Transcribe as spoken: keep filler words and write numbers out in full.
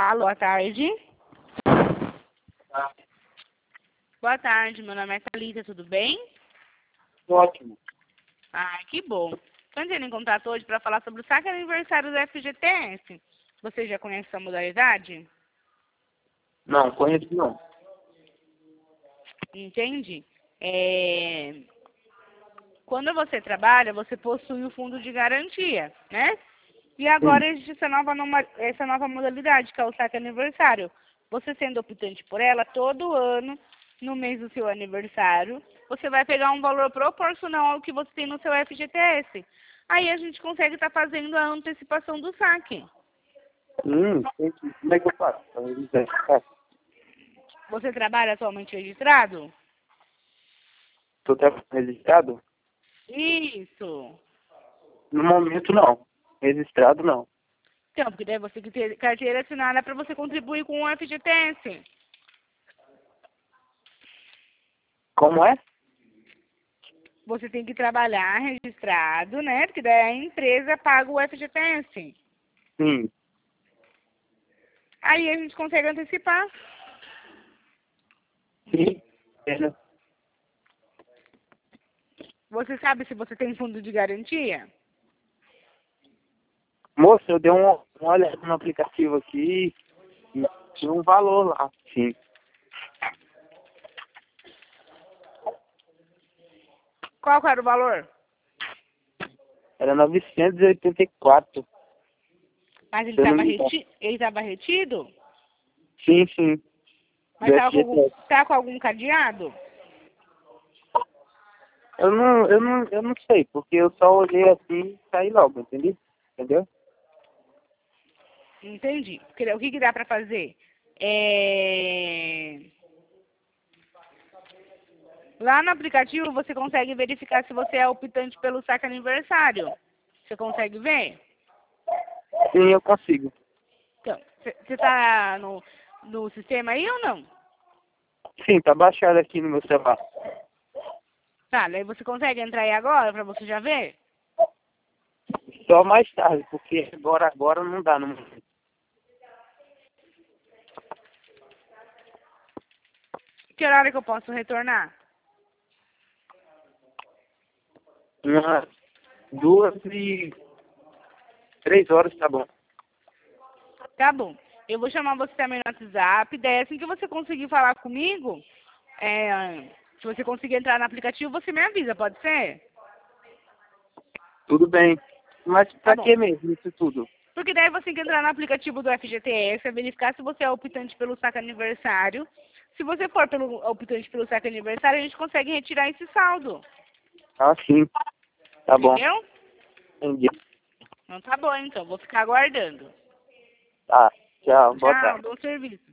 Alô, boa tarde. Tá. Boa tarde, meu nome é Thalita, tudo bem? Ótimo. Ah, que bom. Estou entrando em contato hoje para falar sobre o saque aniversário do F G T S. Você já conhece essa modalidade? Não, conheço não. Entende? É... Quando você trabalha, você possui o fundo de garantia, né? E agora Sim. existe essa nova, numa- essa nova modalidade, que é o saque aniversário. Você sendo optante por ela, todo ano, no mês do seu aniversário, você vai pegar um valor proporcional ao que você tem no seu F G T S. Aí a gente consegue estar fazendo a antecipação do saque. Hum, entendi. Como é que eu faço? Pra realizar? Você trabalha atualmente registrado? Estou registrado? Isso. No momento não. Registrado não. Então, porque daí você tem que ter carteira assinada para você contribuir com o F G T S. Como é? Você tem que trabalhar registrado, né? Porque daí a empresa paga o F G T S. Sim. Aí a gente consegue antecipar. Sim. É. Você sabe se você tem fundo de garantia? Moço, eu dei uma, uma olhada no aplicativo aqui e tinha um valor lá. Sim. Qual que era o valor? Era novecentos e oitenta e quatro. Mas ele Se eu não estava me engano. reti ele estava retido? Sim, sim. Mas Do estava com algum, F G T S. tá com algum cadeado? Eu não, eu não, eu não sei, porque eu só olhei assim e saí logo, entendeu? Entendeu? Entendi. Porque o que, que dá para fazer? É... Lá no aplicativo você consegue verificar se você é optante pelo saque aniversário. Você consegue ver? Sim, eu consigo. Então, você está no, no sistema aí ou não? Sim, tá baixado aqui no meu celular. Tá, daí você consegue entrar aí agora para você já ver? Só mais tarde, porque agora, agora não dá no momento. Que horário que eu posso retornar? Umas duas e três horas tá bom. Tá bom. Eu vou chamar você também no WhatsApp. Daí assim que você conseguir falar comigo, é, se você conseguir entrar no aplicativo, você me avisa, pode ser? Tudo bem. Mas Tá pra bom. que mesmo isso tudo? Porque daí você tem que entrar no aplicativo do F G T S, verificar se você é optante pelo saque aniversário. Se você for pelo optante pelo saque aniversário, a gente consegue retirar esse saldo. Ah, sim. Tá bom. Entendeu? Entendi. Então tá bom, então. Vou ficar aguardando. Tá. Tchau. Boa Tchau, tarde. bom serviço.